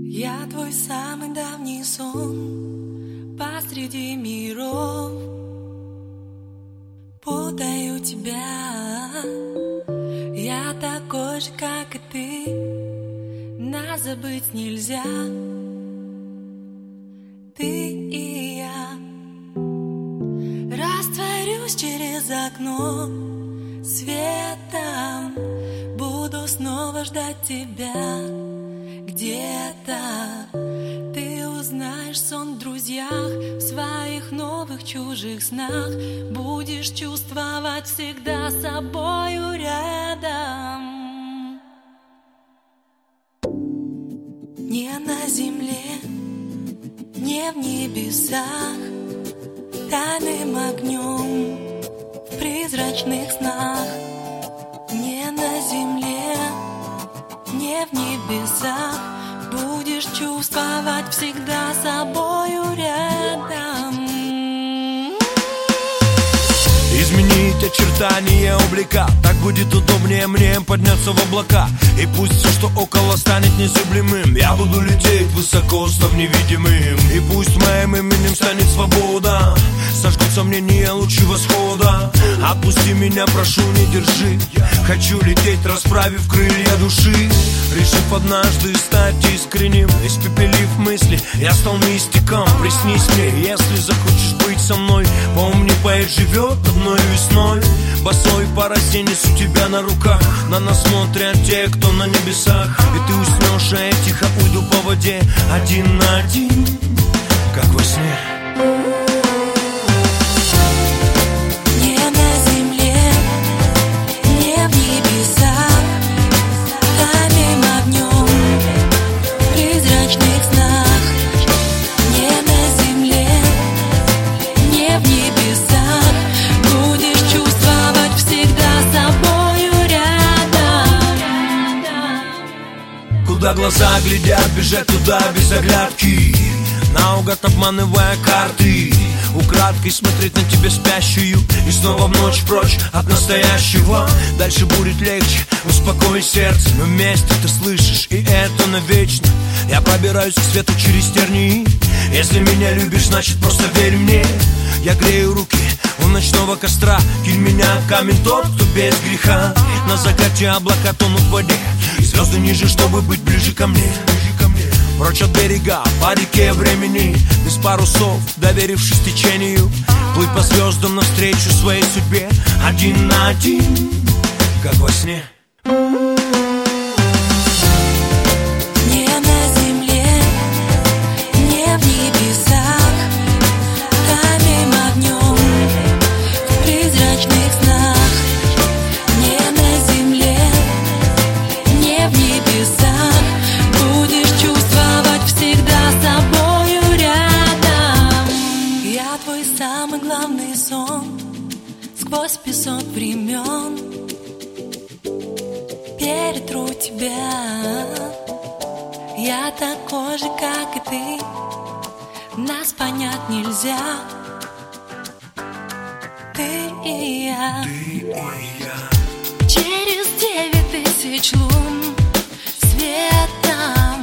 Я твой самый давний сон посреди миров. Путаю тебя. Я такой же, как и ты. Нас забыть нельзя. Ты и я. Растворюсь через окно светом. Буду снова ждать тебя. Где-то ты узнаешь сон в друзьях, в своих новых чужих снах. Будешь чувствовать всегда собою рядом. Не на земле, не в небесах, тайным огнем в призрачных снах. Не на земле, не в небесах, будешь чувствовать всегда собою рядом. Изменить очертания облика, так будет удобнее мне подняться в облака. И пусть все, что около, станет незыблемым, я буду лететь высоко, став невидимым. И пусть моим именем станет свобода, сожгут сомнения лучи восхода. Отпусти меня, прошу, не держи. Хочу лететь, расправив крылья души. Решив однажды стать искренним, испепелив мысли, я стал мистиком. Приснись мне, если захочешь быть со мной. Помни, поэт живет одной весной. Босой по росе несу тебя на руках. На нас смотрят те, кто на небесах. И ты уснешь, а я тихо уйду по воде, один на один, как во сне. Куда глаза глядят, бежать туда без оглядки, наугад обманывая карты. Украдкой смотреть на тебя спящую и снова в ночь прочь от настоящего. Дальше будет легче, успокой сердце. Мы вместе, ты слышишь, и это навечно. Я пробираюсь к свету через тернии. Если меня любишь, значит просто верь мне. Я грею руки у ночного костра. Кинь меня в камень тот, кто без греха. На закате облака тонут в воде, и звезды ниже, чтобы быть ближе ко мне. Прочь от берега, по реке времени, без парусов, доверившись течению. Плыть по звездам навстречу своей судьбе, один на один, как во сне. Самый главный сон сквозь песок времен. Перетру тебя. Я такой же, как и ты. Нас понять нельзя. Ты и я. Через 9000 лун светом